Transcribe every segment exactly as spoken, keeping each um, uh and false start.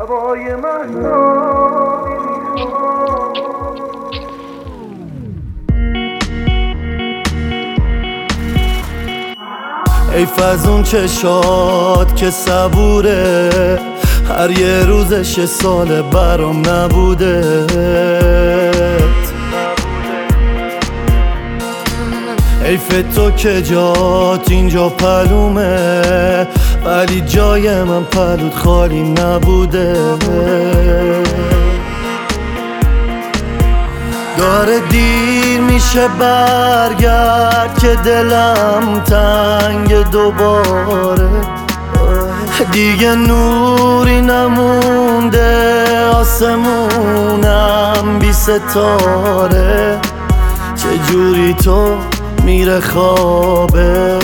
شبای مهتابی میخوام. حیف از اون چشات که صبوره، هر یه روزش یه سال برام نبوده. حیف تو که جات اینجا پلومه، ولی جای من پلوت خالی نبوده. داره دیر میشه برگرد که دلم تنگ دوباره. دیگه نوری نمونده آسمونم بی ستاره. چجوری تو میره خوابت؟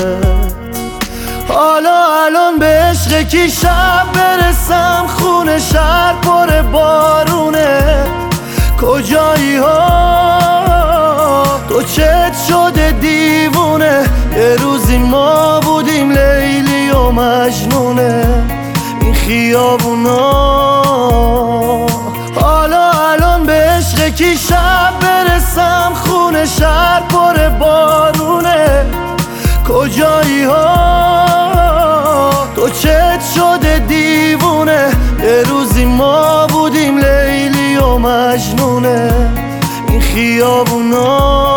حالا الان به عشق کی شب برسم؟ خونه شهر پر بارونه. کجایی ها تو چت شده دیوونه؟ یه روزی ما بودیم لیلی و مجنونه این خیابونا. حالا الان به عشق کی شب برسم؟ خونه شهر پر بارونه. کجایی ها تو چت شده دیوونه؟ یه روزی ما بودیم لیلی و مجنونه این خیابونا.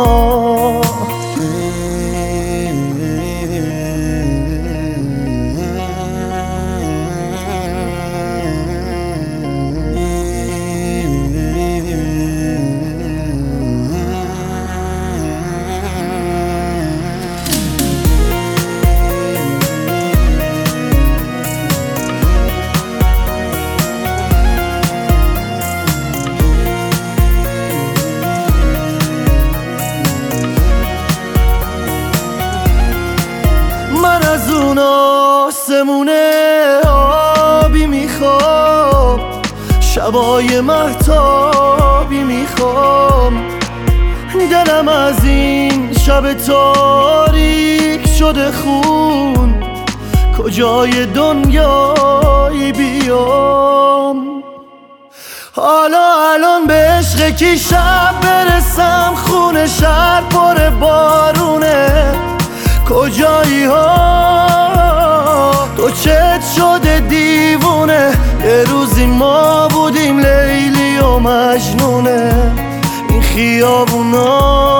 من از اون آسمونه آبی میخوام، شبای مهتابی میخوام. دلم از این شب تاریک شده خون، کجای دنیایی بیام؟ حالا الان به عشق کی شب برسم؟ خونه شهر پر بارونه. کجایی ها تو چت شده دیوونه؟ یه روزی ما بودیم لیلی و مجنونه این خیابونا.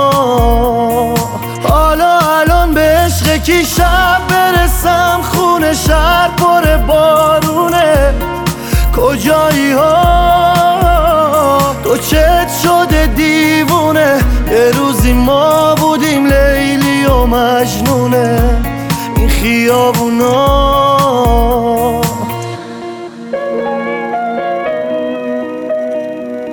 حالا الان به عشق کی شب برسم؟ خونه شهر پر بارونه. کجایی ها تو چت شده دیوونه؟ یه روزی ما بودیم لیلی و مجنونه این خیابونا.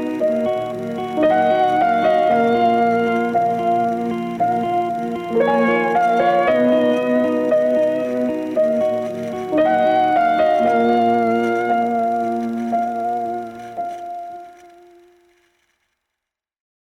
Thank you.